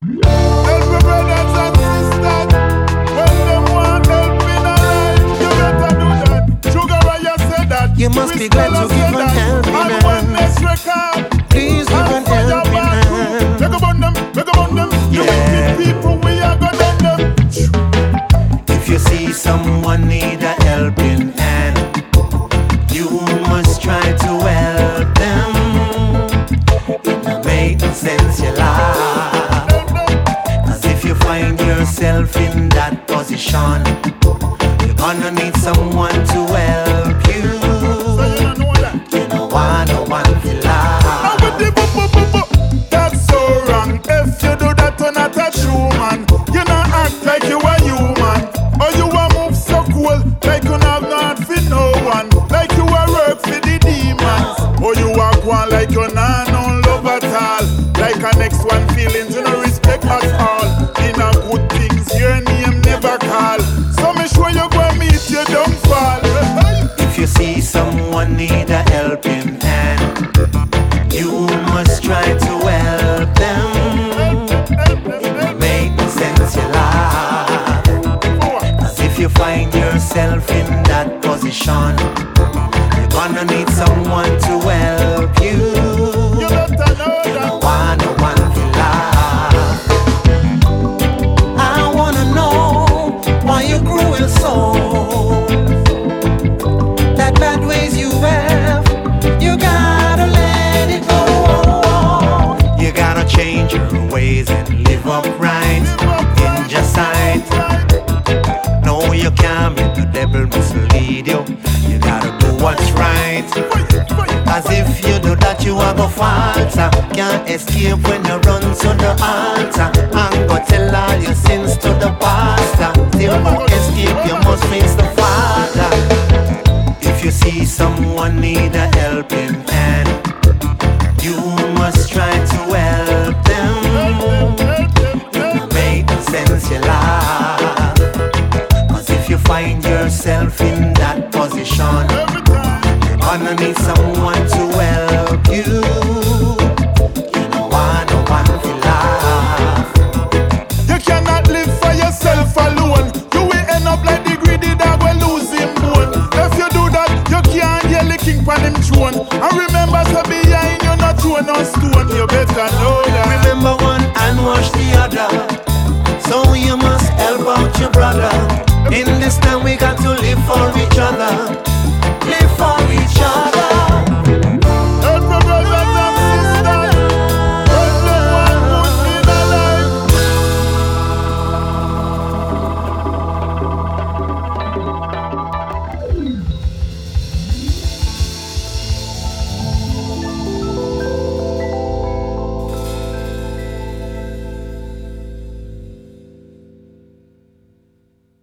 Help your brothers and sisters. When them want help in a life, you better do that. Sugar Raya said that. You must be glad to give an helping hand. And Oneness record. Please give an helping hand. Make about them, make about them. You wicked people, we are gonna them. If you see someone need a helping hand, you must try to help them. It make sense you laugh. Cause if you find yourself in that position, you're gonna need someone to help you. So you don't know that. You know why no one will laugh. That's so wrong. If you do that, you're not a true man. You not act like you are human. Or you a move so cool, like you not not for no one. Like you a work for the demons. Or you a go on like you not no love at all. Like a next one feelings, you no respect at all. In a good things, your name never call. So me sure you go and meet your downfall. If you see someone need a helping hand, you must try to help them. It make sense you laugh. Cause if you find yourself in that position, you're gonna need someone to help you. You better know You that. know why no one will laugh. I wanna know why you cruel so. That bad ways you have, you gotta let it go. You gotta change your ways and live upright in your sight. No, you can't make the devil mislead you. You gotta do what's right. As if you do that, you are go falter. Can't escape when you run, so